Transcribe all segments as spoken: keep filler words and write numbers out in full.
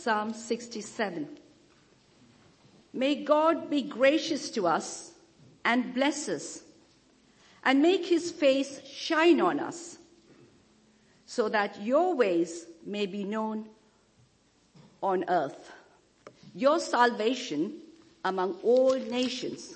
Psalm sixty-seven. May God be gracious to us and bless us, and make his face shine on us, so that your ways may be known on earth, your salvation among all nations.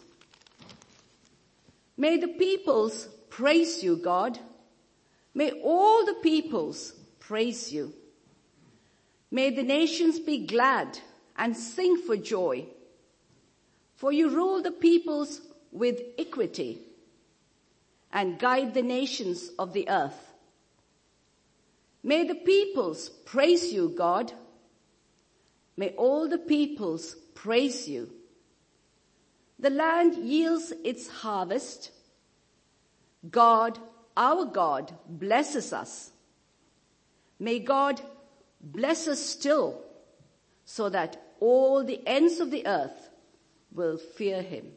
May the peoples praise you, God. May all the peoples praise you. May the nations be glad and sing for joy, for you rule the peoples with equity and guide the nations of the earth. May the peoples praise you, God. May all the peoples praise you. The land yields its harvest. God, our God, blesses us. May God bless us still, so that all the ends of the earth will fear him.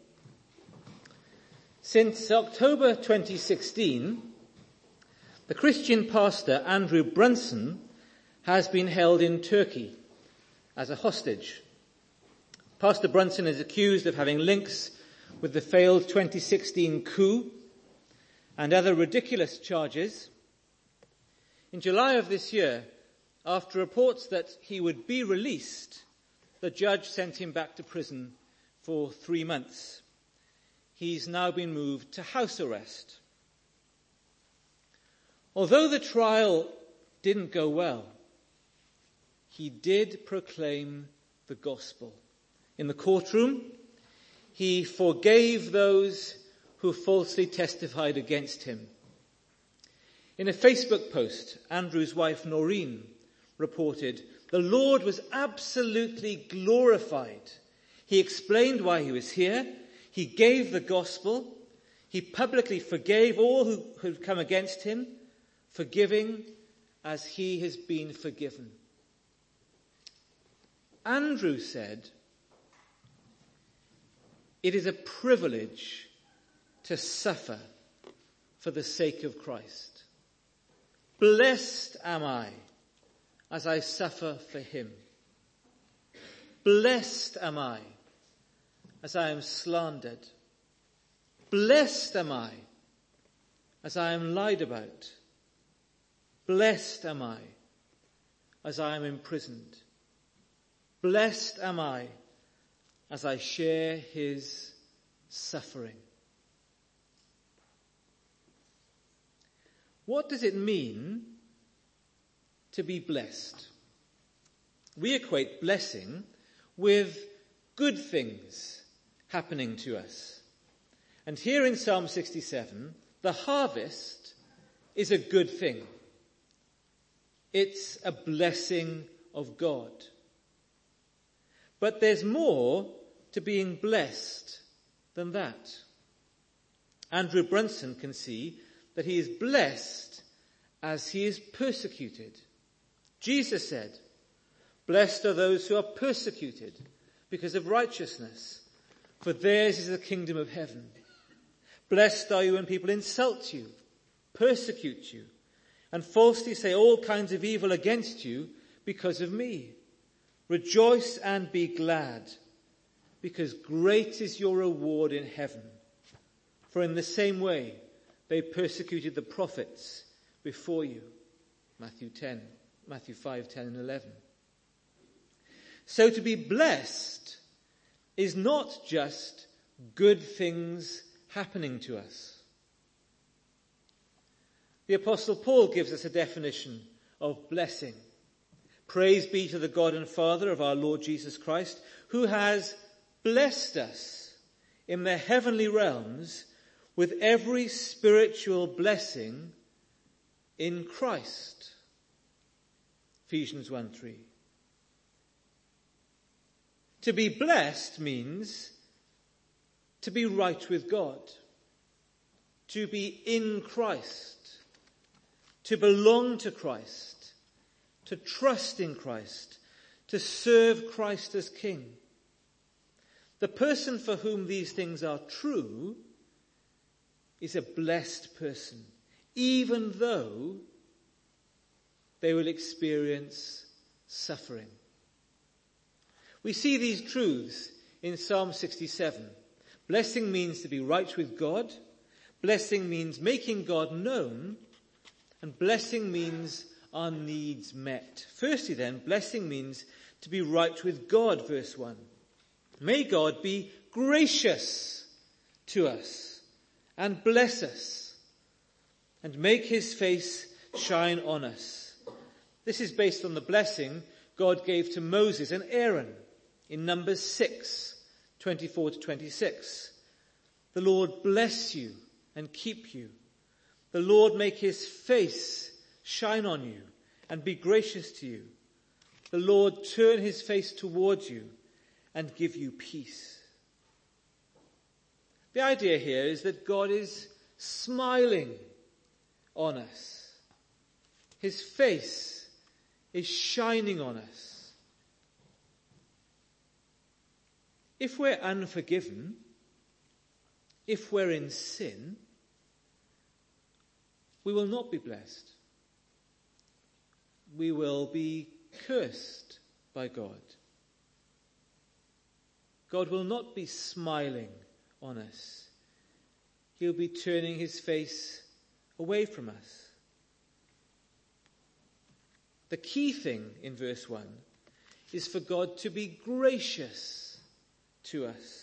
Since October twenty sixteen, the Christian pastor Andrew Brunson has been held in Turkey as a hostage. Pastor Brunson is accused of having links with the failed twenty sixteen coup and other ridiculous charges. In July of this year, after reports that he would be released, the judge sent him back to prison for three months. He's now been moved to house arrest. Although the trial didn't go well, he did proclaim the gospel. In the courtroom, he forgave those who falsely testified against him. In a Facebook post, Andrew's wife Noreen reported, "The Lord was absolutely glorified. He explained why he was here. He gave the gospel. He publicly forgave all who had come against him, forgiving as he has been forgiven." Andrew said, "It is a privilege to suffer for the sake of Christ. Blessed am I as I suffer for him. Blessed am I as I am slandered. Blessed am I as I am lied about. Blessed am I as I am imprisoned. Blessed am I as I share his suffering." What does it mean to be blessed? We equate blessing with good things happening to us. And here in Psalm sixty-seven, the harvest is a good thing. It's a blessing of God. But there's more to being blessed than that. Andrew Brunson can see that he is blessed as he is persecuted. Jesus said, "Blessed are those who are persecuted because of righteousness, for theirs is the kingdom of heaven. Blessed are you when people insult you, persecute you, and falsely say all kinds of evil against you because of me. Rejoice and be glad, because great is your reward in heaven. For in the same way they persecuted the prophets before you." Matthew ten, Matthew five, ten and eleven. So to be blessed is not just good things happening to us. The Apostle Paul gives us a definition of blessing. "Praise be to the God and Father of our Lord Jesus Christ, who has blessed us in the heavenly realms with every spiritual blessing in Christ." Ephesians one three. To be blessed means to be right with God, to be in Christ, to belong to Christ, to trust in Christ, to serve Christ as King. The person for whom these things are true is a blessed person, even though they will experience suffering. We see these truths in Psalm sixty-seven. Blessing means to be right with God. Blessing means making God known. And blessing means our needs met. Firstly then, blessing means to be right with God, verse one. May God be gracious to us and bless us and make his face shine on us. This is based on the blessing God gave to Moses and Aaron in Numbers six, twenty-four to twenty-six. The Lord bless you and keep you. The Lord make his face shine on you and be gracious to you. The Lord turn his face towards you and give you peace. The idea here is that God is smiling on us. His face is shining on us. If we're unforgiven, if we're in sin, we will not be blessed. We will be cursed by God. God will not be smiling on us. He'll be turning his face away from us. The key thing in verse one is for God to be gracious to us.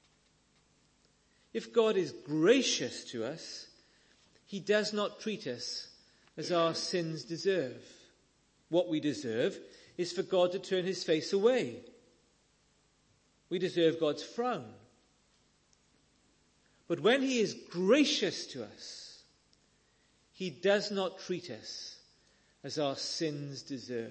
If God is gracious to us, he does not treat us as our sins deserve. What we deserve is for God to turn his face away. We deserve God's frown. But when he is gracious to us, he does not treat us as our sins deserve.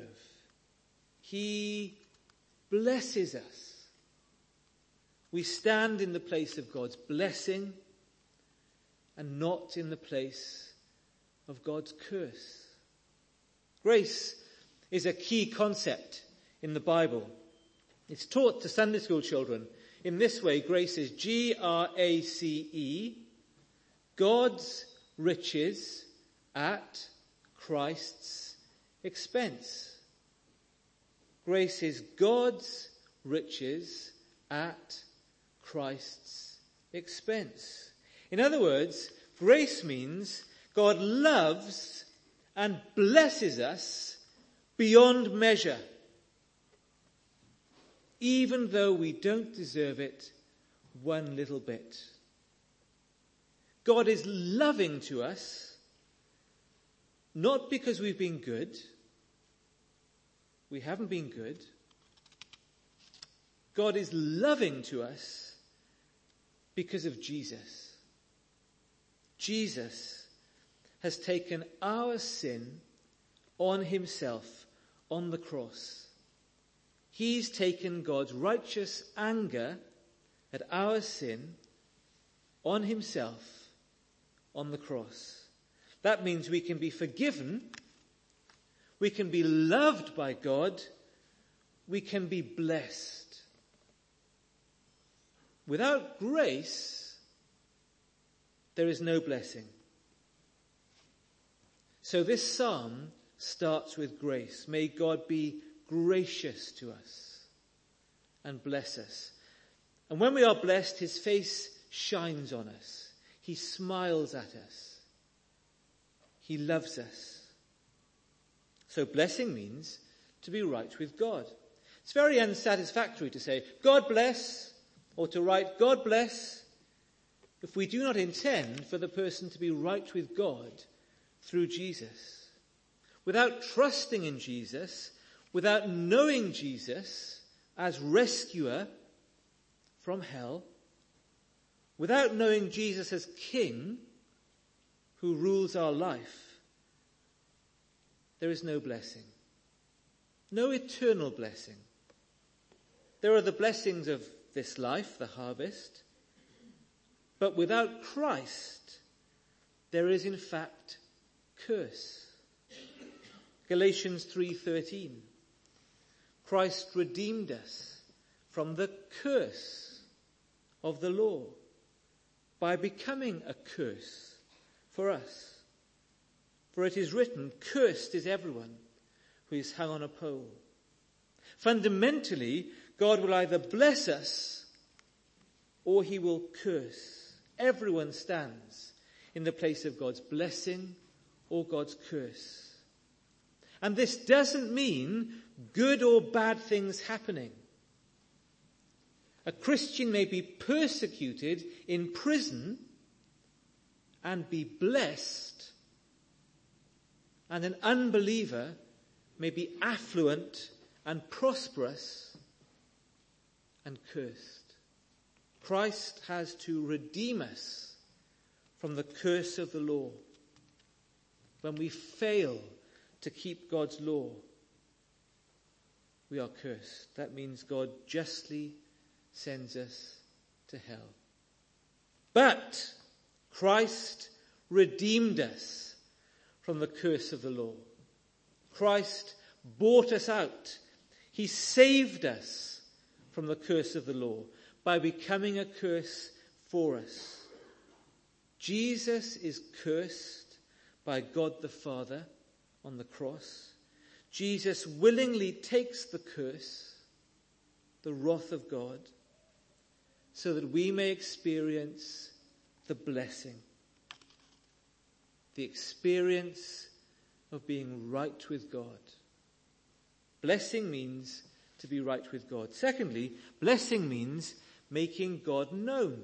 He blesses us. We stand in the place of God's blessing and not in the place of God's curse. Grace is a key concept in the Bible. It's taught to Sunday school children. In this way, grace is G R A C E, God's riches at Christ's expense. Grace is God's riches at Christ's expense. In other words, grace means God loves and blesses us beyond measure, even though we don't deserve it one little bit. God is loving to us, not because we've been good. We haven't been good. God is loving to us because of Jesus. Jesus has taken our sin on himself on the cross. He's taken God's righteous anger at our sin on himself on the cross. That means we can be forgiven, we can be loved by God, we can be blessed. Without grace, there is no blessing. So this psalm starts with grace. May God be gracious to us and bless us. And when we are blessed, his face shines on us. He smiles at us. He loves us. So blessing means to be right with God. It's very unsatisfactory to say, God bless, or to write, God bless, if we do not intend for the person to be right with God through Jesus. Without trusting in Jesus, without knowing Jesus as rescuer from hell, without knowing Jesus as King who rules our life, there is no blessing. No eternal blessing. There are the blessings of this life, the harvest, but without Christ, there is in fact curse. Galatians three thirteen. Christ redeemed us from the curse of the law by becoming a curse for us. For it is written, cursed is everyone who is hung on a pole. Fundamentally, God will either bless us or he will curse. Everyone stands in the place of God's blessing or God's curse. And this doesn't mean good or bad things happening. A Christian may be persecuted in prison and be blessed, and an unbeliever may be affluent and prosperous and cursed. Christ has to redeem us from the curse of the law. When we fail to keep God's law, we are cursed. That means God justly sends us to hell. But Christ redeemed us from the curse of the law. Christ bought us out. He saved us from the curse of the law by becoming a curse for us. Jesus is cursed by God the Father on the cross. Jesus willingly takes the curse, the wrath of God, so that we may experience the blessing, the experience of being right with God. Blessing means to be right with God. Secondly, blessing means making God known.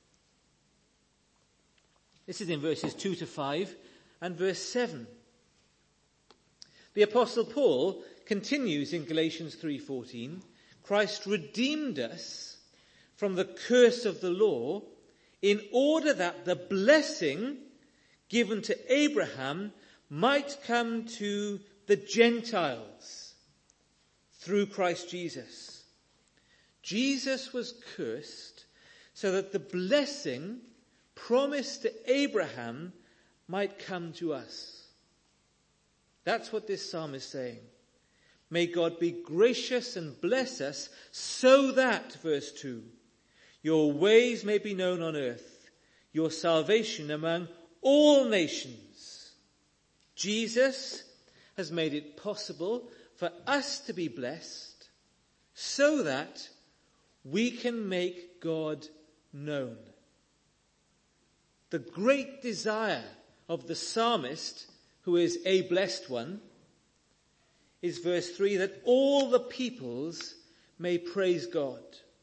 This is in verses two to five and verse seven. The Apostle Paul continues in Galatians three fourteen, Christ redeemed us from the curse of the law in order that the blessing given to Abraham might come to the Gentiles through Christ Jesus. Jesus was cursed so that the blessing promised to Abraham might come to us. That's what this psalm is saying. May God be gracious and bless us so that, verse two, your ways may be known on earth, your salvation among all nations. Jesus has made it possible for us to be blessed so that we can make God known. The great desire of the psalmist, who is a blessed one, is verse three, that all the peoples may praise God.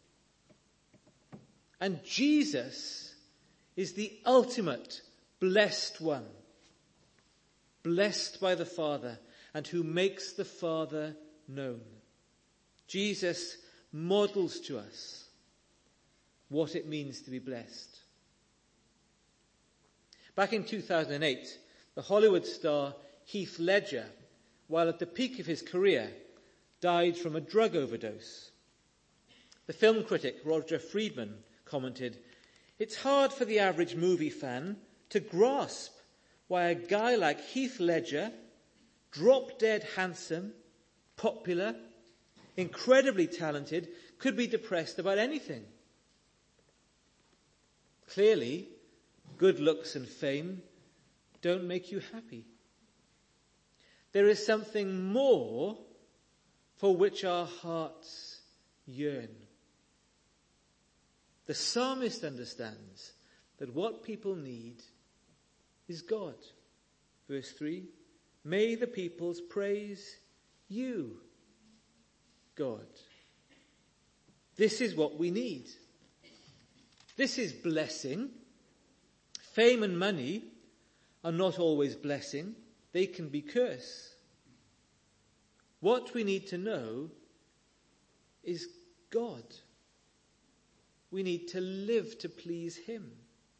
And Jesus is the ultimate blessed one, blessed by the Father, and who makes the Father known. Jesus models to us what it means to be blessed. Back in two thousand eight, the Hollywood star Heath Ledger, while at the peak of his career, died from a drug overdose. The film critic Roger Friedman commented, "It's hard for the average movie fan to grasp why a guy like Heath Ledger, drop-dead handsome, popular, incredibly talented, could be depressed about anything. Clearly, good looks and fame don't make you happy. There is something more for which our hearts yearn." The psalmist understands that what people need is God. Verse three, may the peoples praise you, God. This is what we need. This is blessing. Fame and money are not always blessing. They can be curse. What we need to know is God. We need to live to please him.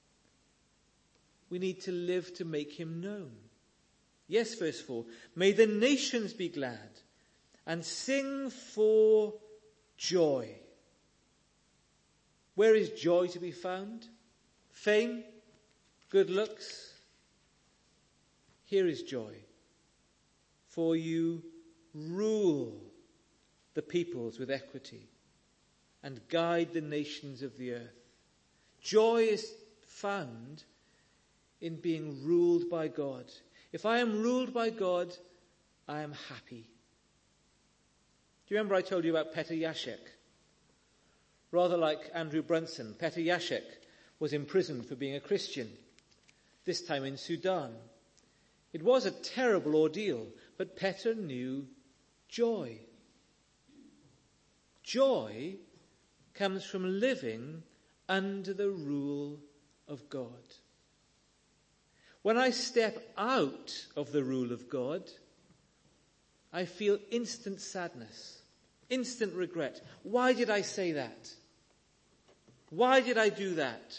We need to live to make him known. Yes, verse four, may the nations be glad and sing for joy. Where is joy to be found? Fame? Good looks? Here is joy. For you rule the peoples with equity and guide the nations of the earth. Joy is found in being ruled by God. If I am ruled by God, I am happy. Do you remember I told you about Petr Yashek, Rather like Andrew Brunson, Petr Yashek was imprisoned for being a Christian, this time in Sudan. It was a terrible ordeal, but Petr knew joy. Joy comes from living under the rule of God. When I step out of the rule of God, I feel instant sadness, instant regret. Why did I say that? Why did I do that?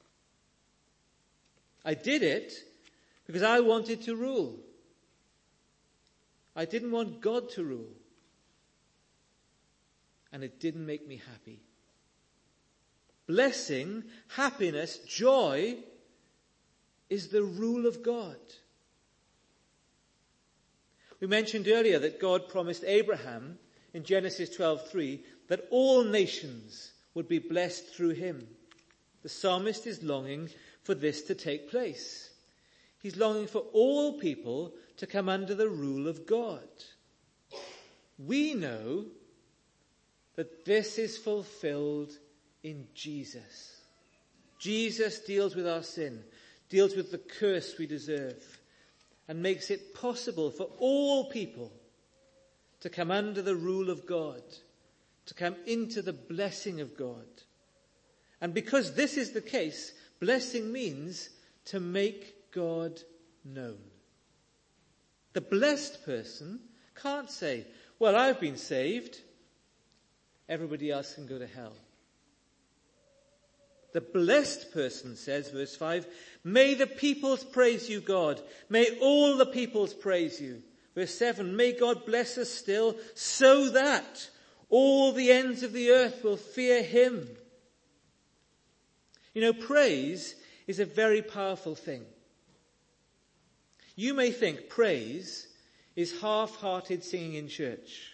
I did it because I wanted to rule. I didn't want God to rule. And it didn't make me happy. Blessing, happiness, joy is the rule of God. We mentioned earlier that God promised Abraham in Genesis twelve three that all nations would be blessed through him. The psalmist is longing for this to take place. He's longing for all people to come under the rule of God. We know that this is fulfilled in Jesus. Jesus deals with our sin, deals with the curse we deserve, and makes it possible for all people to come under the rule of God, to come into the blessing of God. And because this is the case, blessing means to make God known. The blessed person can't say, well, I've been saved. Everybody else can go to hell. The blessed person says, verse five, may the peoples praise you, God. May all the peoples praise you. Verse seven, may God bless us still so that all the ends of the earth will fear him. You know, praise is a very powerful thing. You may think praise is half-hearted singing in church.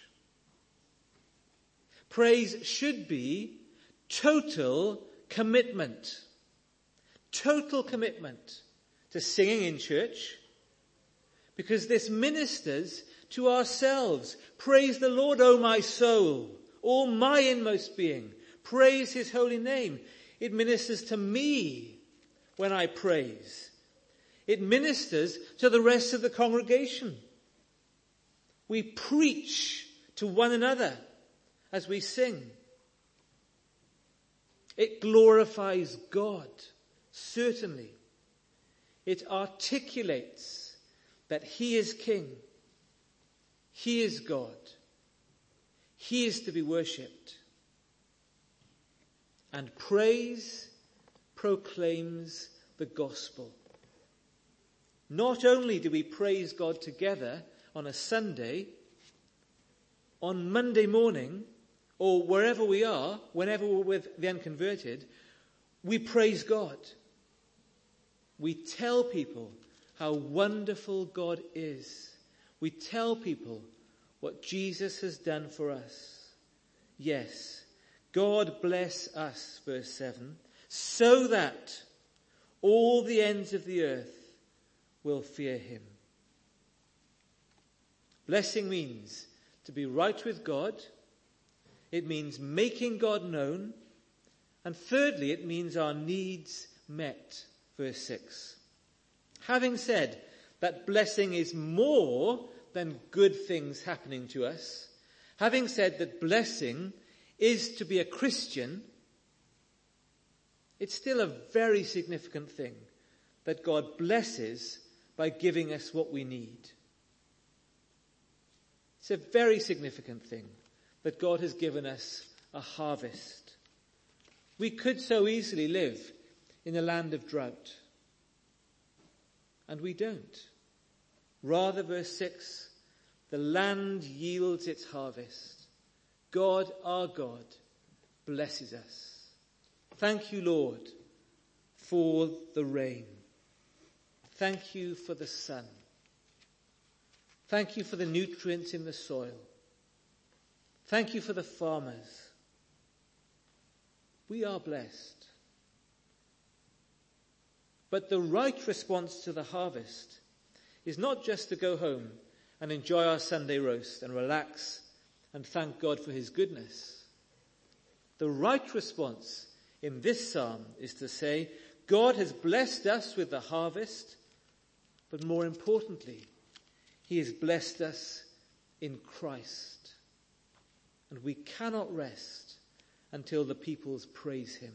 Praise should be total commitment. Total commitment to singing in church, because this ministers to ourselves. Praise the Lord, O my soul, all my inmost being. Praise his holy name. It ministers to me when I praise. It ministers to the rest of the congregation. We preach to one another as we sing. It glorifies God, certainly. It articulates that he is king. He is God. He is to be worshipped. And praise proclaims the gospel. Not only do we praise God together on a Sunday, on Monday morning, or wherever we are, whenever we're with the unconverted, we praise God. We tell people how wonderful God is. We tell people what Jesus has done for us. Yes, God bless us, verse seven, so that all the ends of the earth will fear him. Blessing means to be right with God. It means making God known. And thirdly, it means our needs met, verse six. Having said that blessing is more than good things happening to us, having said that blessing is to be a Christian, it's still a very significant thing that God blesses by giving us what we need. It's a very significant thing that God has given us a harvest. We could so easily live in a land of drought. And we don't. Rather, verse six, the land yields its harvest. God, our God, blesses us. Thank you, Lord, for the rain. Thank you for the sun. Thank you for the nutrients in the soil. Thank you for the farmers. We are blessed. But the right response to the harvest is not just to go home and enjoy our Sunday roast and relax and thank God for his goodness. The right response in this psalm is to say, God has blessed us with the harvest, but more importantly, he has blessed us in Christ. And we cannot rest until the peoples praise him.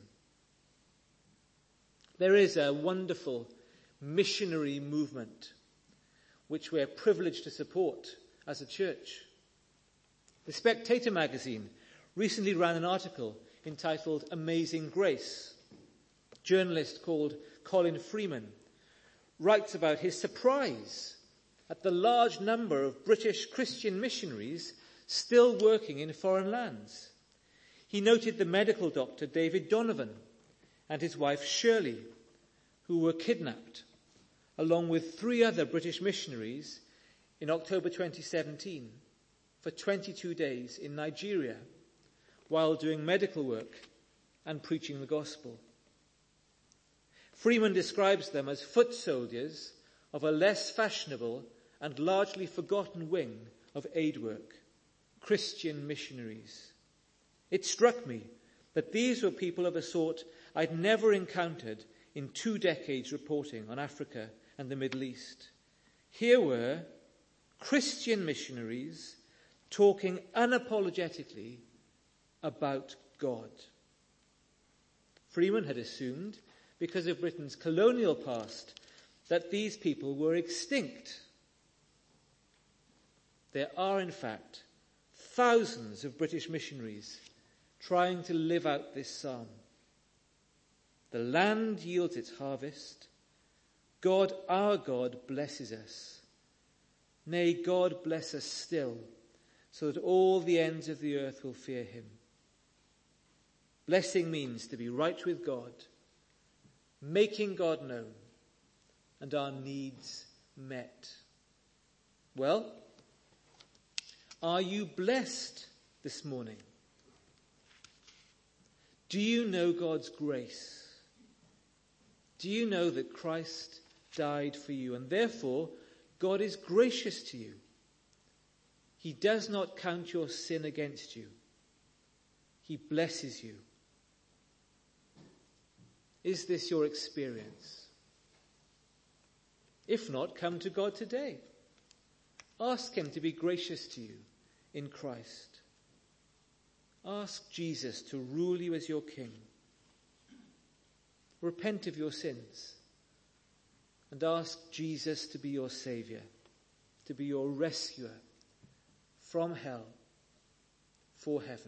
There is a wonderful missionary movement which we're privileged to support as a church. The Spectator magazine recently ran an article entitled Amazing Grace. A journalist called Colin Freeman writes about his surprise at the large number of British Christian missionaries still working in foreign lands. He noted the medical doctor David Donovan and his wife Shirley, who were kidnapped, along with three other British missionaries in October twenty seventeen for twenty-two days in Nigeria while doing medical work and preaching the gospel. Freeman describes them as foot soldiers of a less fashionable and largely forgotten wing of aid work, Christian missionaries. It struck me that these were people of a sort I'd never encountered in two decades reporting on Africa and the Middle East. Here were Christian missionaries talking unapologetically about God. Freeman had assumed, because of Britain's colonial past, that these people were extinct. There are, in fact, thousands of British missionaries trying to live out this psalm. The land yields its harvest. God, our God, blesses us. Nay, God bless us still, so that all the ends of the earth will fear him. Blessing means to be right with God, making God known, and our needs met. Well, are you blessed this morning? Do you know God's grace? Do you know that Christ died for you, and therefore God is gracious to you? He does not count your sin against you. He blesses you. Is this your experience? If not, come to God today. Ask him to be gracious to you in Christ. Ask Jesus to rule you as your king. Repent of your sins and ask Jesus to be your Saviour, to be your rescuer from hell for heaven.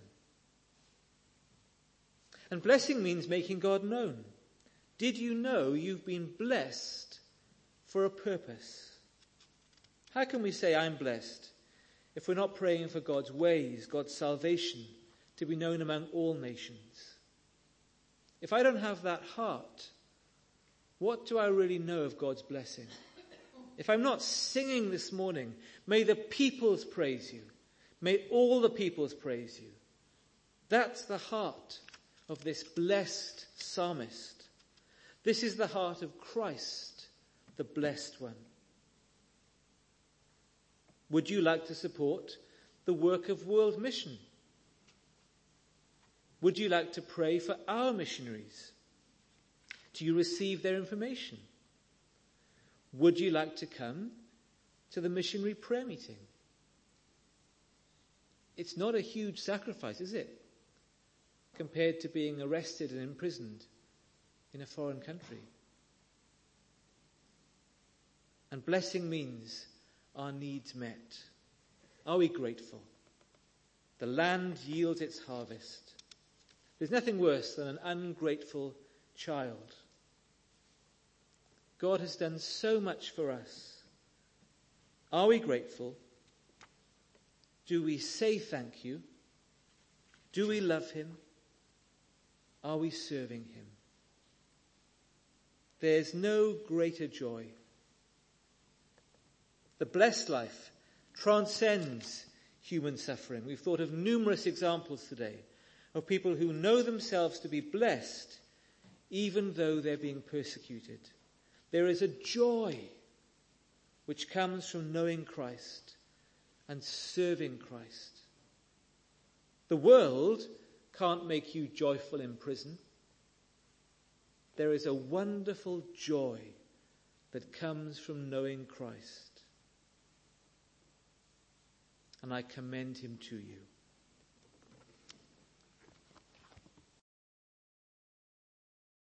And blessing means making God known. Did you know you've been blessed for a purpose? How can we say I'm blessed if we're not praying for God's ways, God's salvation to be known among all nations? If I don't have that heart, what do I really know of God's blessing? If I'm not singing this morning, may the peoples praise you. May all the peoples praise you. That's the heart of this blessed psalmist. This is the heart of Christ, the blessed one. Would you like to support the work of world mission? Would you like to pray for our missionaries? Do you receive their information? Would you like to come to the missionary prayer meeting? It's not a huge sacrifice, is it? Compared to being arrested and imprisoned in a foreign country. And blessing means our needs met. Are we grateful? The land yields its harvest. There's nothing worse than an ungrateful child. God has done so much for us. Are we grateful? Do we say thank you? Do we love him? Are we serving him? There's no greater joy. The blessed life transcends human suffering. We've thought of numerous examples today of people who know themselves to be blessed even though they're being persecuted. There is a joy which comes from knowing Christ and serving Christ. The world can't make you joyful in prison. There is a wonderful joy that comes from knowing Christ. And I commend him to you.